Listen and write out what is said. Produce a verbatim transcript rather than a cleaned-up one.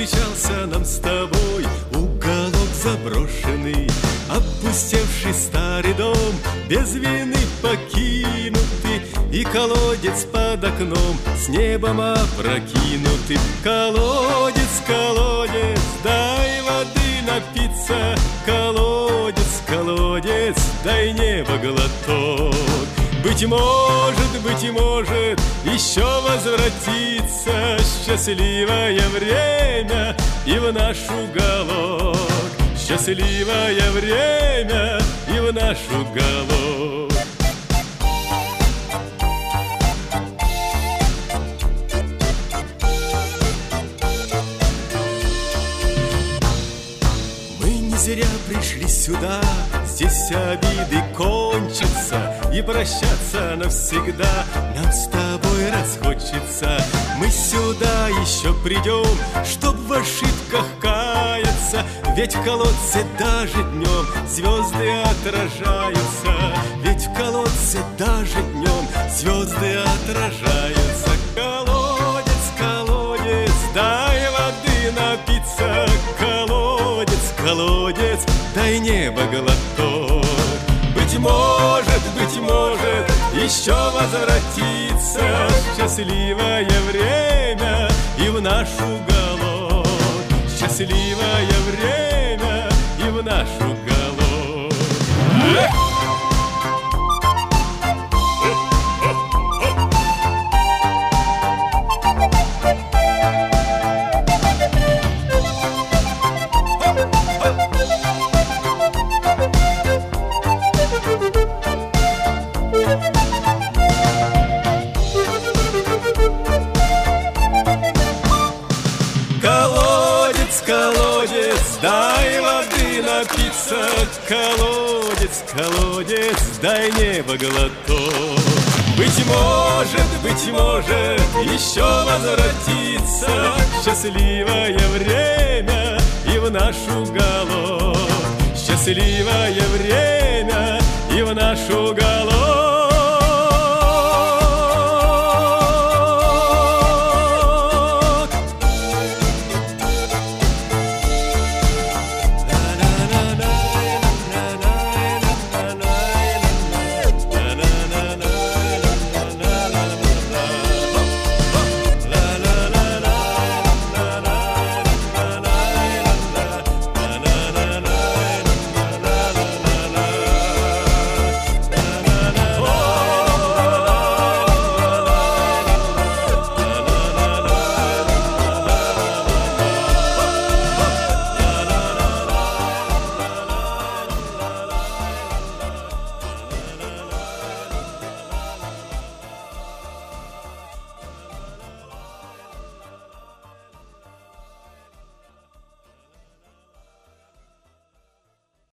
повстречался нам с тобой уголок заброшенный, опустевший старый дом, без вины покинутый, и колодец под окном с небом опрокинутый. Колодец, колодец, дай воды напиться, колодец, колодец, дай небо глоток. Быть может, быть может, еще возвратится счастливое время и в наш уголок. Счастливое время и в наш уголок. Мы не зря пришли сюда, здесь обиды кончатся, и прощаться навсегда нам с тобой расхочется. Мы сюда еще придем, чтоб в ошибках каяться, ведь в колодце даже днем звезды отражаются. Ведь в колодце даже днем звезды отражаются. Колодец, колодец, дай воды напиться, колодец, колодец, дай небо глоток. Быть может, быть может, еще возвратится счастливое время и в наш уголок. Счастливое время и в наш уголок. Колодец, дай воды напиться, колодец, колодец, дай небо глоток. Быть может, быть может, еще возвратится счастливое время и в наш уголок. Счастливое время и в наш уголок.